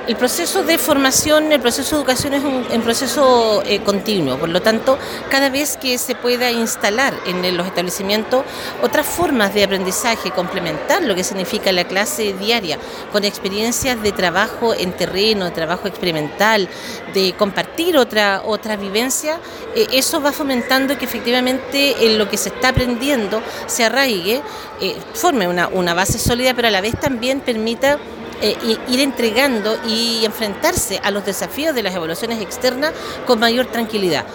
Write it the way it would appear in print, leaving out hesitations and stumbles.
El proceso de formación, el proceso de educación es un proceso continuo, por lo tanto, cada vez que se pueda instalar en los establecimientos otras formas de aprendizaje, complementar lo que significa la clase diaria, con experiencias de trabajo en terreno, de trabajo experimental, de compartir otra vivencia, eso va fomentando que efectivamente lo que se está aprendiendo se arraigue, forme una base sólida, pero a la vez también permita ir entregando y enfrentarse a los desafíos de las evaluaciones externas con mayor tranquilidad.